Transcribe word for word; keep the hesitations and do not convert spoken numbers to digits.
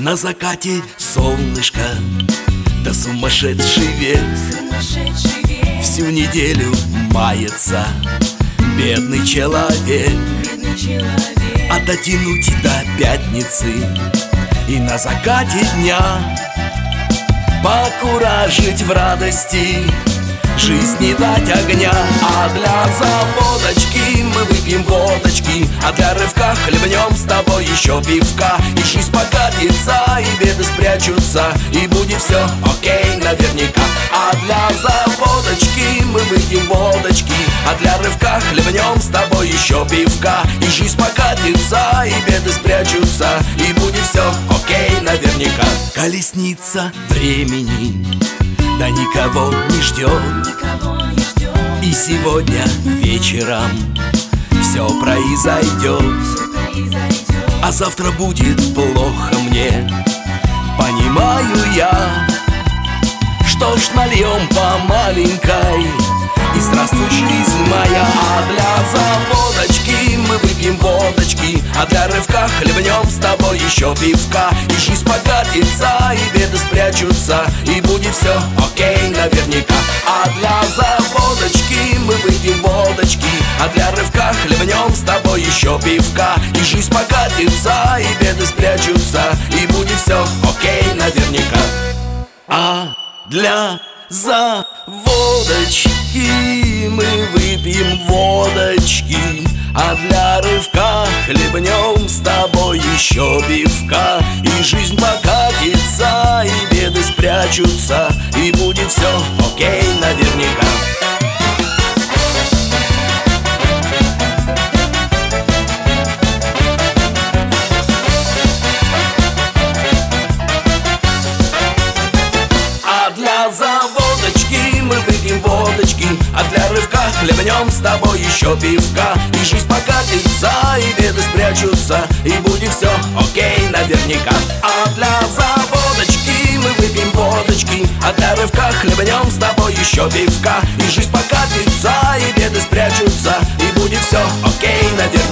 На закате солнышко, да сумасшедший век. Всю неделю мается бедный человек. А дотянуть до пятницы и на закате дня покуражить в радости, жизни дать огня. А для заводочки мы выпьем водочки, а для рывка хлебнем с тобой еще пивка. И жизнь покатится, и беды спрячутся, и будет все окей наверняка. А для заводочки мы выпьем водочки, а для рывка хлебнем с тобой еще пивка. И жизнь покатится, и беды спрячутся, и будет все окей наверняка. Колесница времени, да никого не ждет. И сегодня вечером все произойдет. А завтра будет плохо мне, понимаю я. Что ж, нальем по маленькой, и здравствуй, жизнь моя. А для заводочки мы выпьем водочки, а для рывка хлебнем с тобой еще пивка. И жизнь покатится, и беды спрячутся, и будет все окей наверняка. А для заводочки мы выпьем водочки, а для рывка хлебнем с тобой еще пивка. И жизнь покатится, и беды спрячутся, и будет все окей наверняка. А для заводочки мы выпьем водочки, а для рывка хлебнем с тобой еще пивка. И жизнь покатится, и беды спрячутся, и будет все окей наверняка. Заводочки мы выпьем водочки, а для рывка хлебнем с тобой еще пивка. И жизнь покатится, и беды спрячутся, и будет все окей наверняка. А для заводочки мы выпьем водочки, а для рывка хлебнем с тобой еще пивка. И жизнь покатится, и беды спрячутся, и будет все окей наверняка.